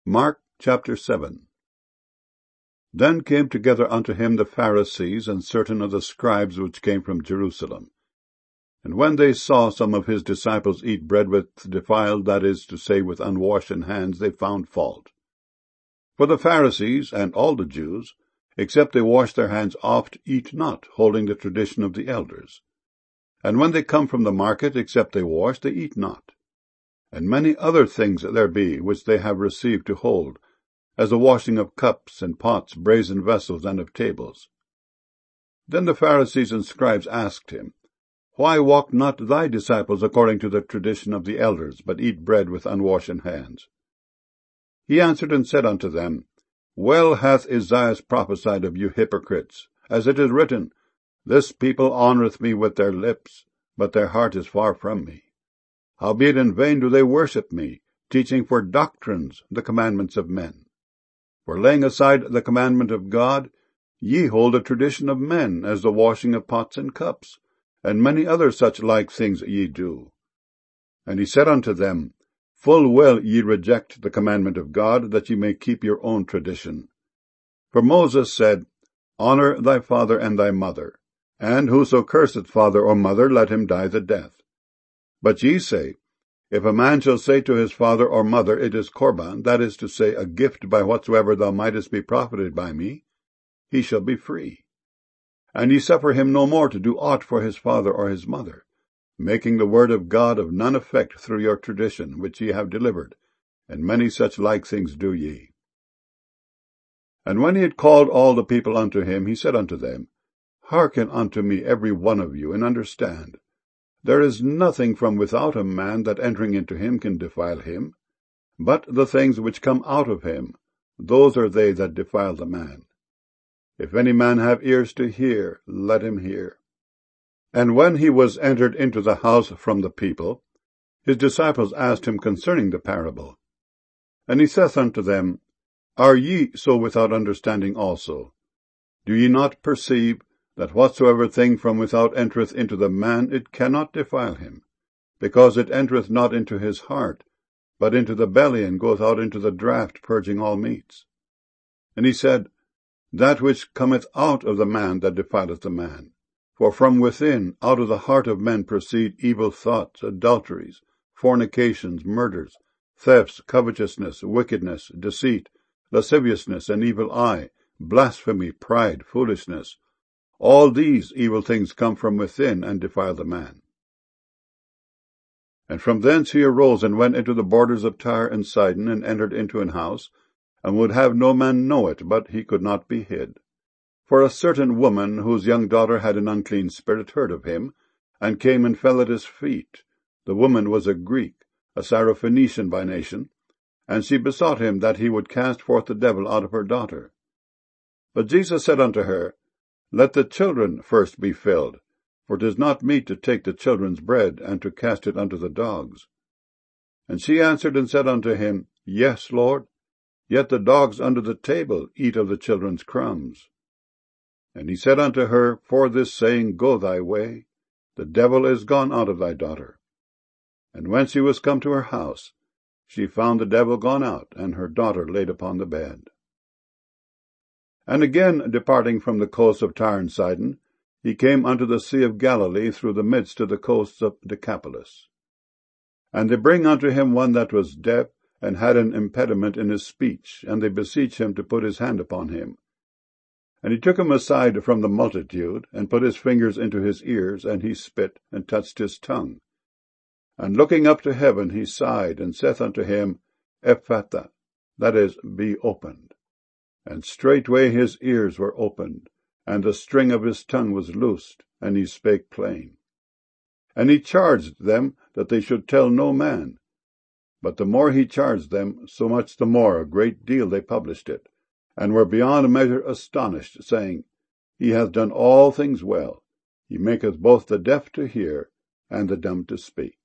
Mark chapter 7. Then came together unto him the Pharisees and certain of the scribes which came from Jerusalem. And when they saw some of his disciples eat bread with defiled, that is to say, with unwashen hands, they found fault. For the Pharisees and all the Jews, except they wash their hands oft, eat not, holding the tradition of the elders. And when they come from the market, except they wash, they eat not. And many other things there be which they have received to hold, as the washing of cups and pots, brazen vessels, and of tables. Then the Pharisees and scribes asked him, Why walk not thy disciples according to the tradition of the elders, but eat bread with unwashen hands? He answered and said unto them, Well hath Esaias prophesied of you hypocrites, as it is written, This people honoureth me with their lips, but their heart is far from me. Howbeit in vain do they worship me, teaching for doctrines the commandments of men. For laying aside the commandment of God, ye hold the tradition of men, as the washing of pots and cups, and many other such like things ye do. And he said unto them, Full well ye reject the commandment of God, that ye may keep your own tradition. For Moses said, Honour thy father and thy mother, and whoso curseth father or mother, let him die the death. But ye say, If a man shall say to his father or mother, It is Corban, that is to say, a gift by whatsoever thou mightest be profited by me, he shall be free. And ye suffer him no more to do aught for his father or his mother, making the word of God of none effect through your tradition, which ye have delivered, and many such like things do ye. And when he had called all the people unto him, he said unto them, Hearken unto me every one of you, and understand. There is nothing from without a man that entering into him can defile him, but the things which come out of him, those are they that defile the man. If any man have ears to hear, let him hear. And when he was entered into the house from the people, his disciples asked him concerning the parable. And he saith unto them, Are ye so without understanding also? Do ye not perceive that whatsoever thing from without entereth into the man, it cannot defile him, because it entereth not into his heart, but into the belly, and goeth out into the draught, purging all meats? And he said, That which cometh out of the man, that defileth the man. For from within, out of the heart of men, proceed evil thoughts, adulteries, fornications, murders, thefts, covetousness, wickedness, deceit, lasciviousness, an evil eye, blasphemy, pride, foolishness. All these evil things come from within, and defile the man. And from thence he arose, and went into the borders of Tyre and Sidon, and entered into an house, and would have no man know it, but he could not be hid. For a certain woman, whose young daughter had an unclean spirit, heard of him, and came and fell at his feet. The woman was a Greek, a Syrophoenician by nation, and she besought him that he would cast forth the devil out of her daughter. But Jesus said unto her, Let the children first be filled, for it is not meet to take the children's bread, and to cast it unto the dogs. And she answered and said unto him, Yes, Lord, yet the dogs under the table eat of the children's crumbs. And he said unto her, For this saying, Go thy way, the devil is gone out of thy daughter. And when she was come to her house, she found the devil gone out, and her daughter laid upon the bed. And again, departing from the coast of Tyre and Sidon, he came unto the sea of Galilee through the midst of the coasts of Decapolis. And they bring unto him one that was deaf, and had an impediment in his speech, and they beseech him to put his hand upon him. And he took him aside from the multitude, and put his fingers into his ears, and he spit, and touched his tongue. And looking up to heaven, he sighed, and saith unto him, Ephphatha, that is, be opened. And straightway his ears were opened, and the string of his tongue was loosed, and he spake plain. And he charged them that they should tell no man. But the more he charged them, so much the more a great deal they published it, and were beyond measure astonished, saying, He hath done all things well. He maketh both the deaf to hear, and the dumb to speak.